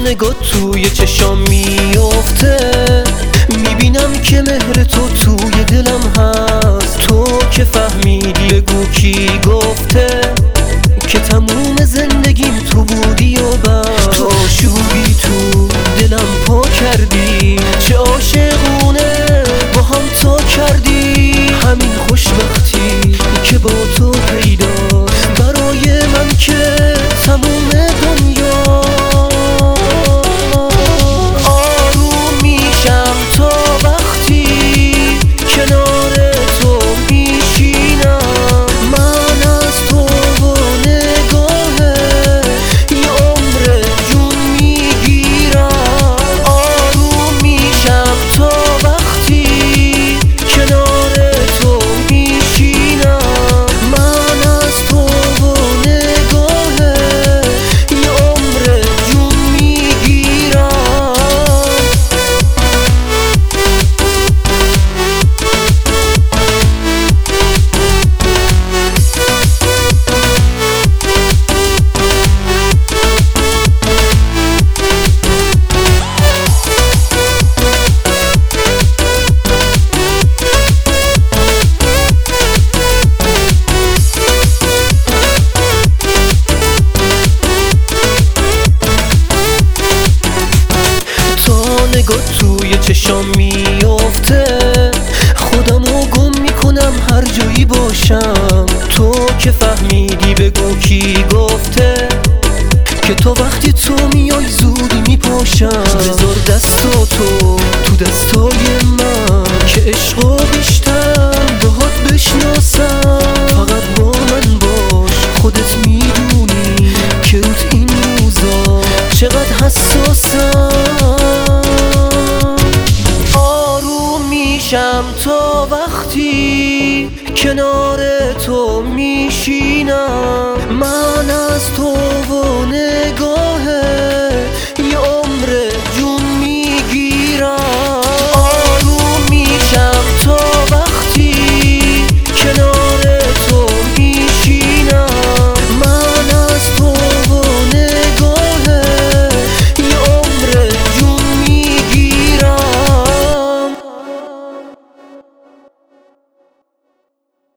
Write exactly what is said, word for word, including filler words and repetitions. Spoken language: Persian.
نگاه توی چشام میافته، میبینم که مهر تو توی دلم هست. تو که فهمیدی بگو کی گفته که تموم زندگیم تو بودی و بس. تو آشوبی تو دلم پا کردی، چه عاشقونه با هم تا کردی. همین خوشبختی که با تو پیداست برای من که تموم دنیا. آروم میشم تا وقتی کنار تو میشینم، من از تو و نگاهه یه عمر جون میگیرم. آروم میشم تا وقتی کنار تو میشینم، من از تو و نگاهه یه عمر جون میگیرم. نگاه توی چشام میافته، خودمو گم میکنم هر جایی باشم. تو که فهمیدی بگو کی گفته که تو وقتی تو میای زودی میپاشم. بذار دستاتو تو دستای من که عشقو بیشتر باهات بشناسم. فقط با من باش، خودت میدونی که اوت این روزا چقدر حساسم. میشم تا وقتی کنار تو میشینم.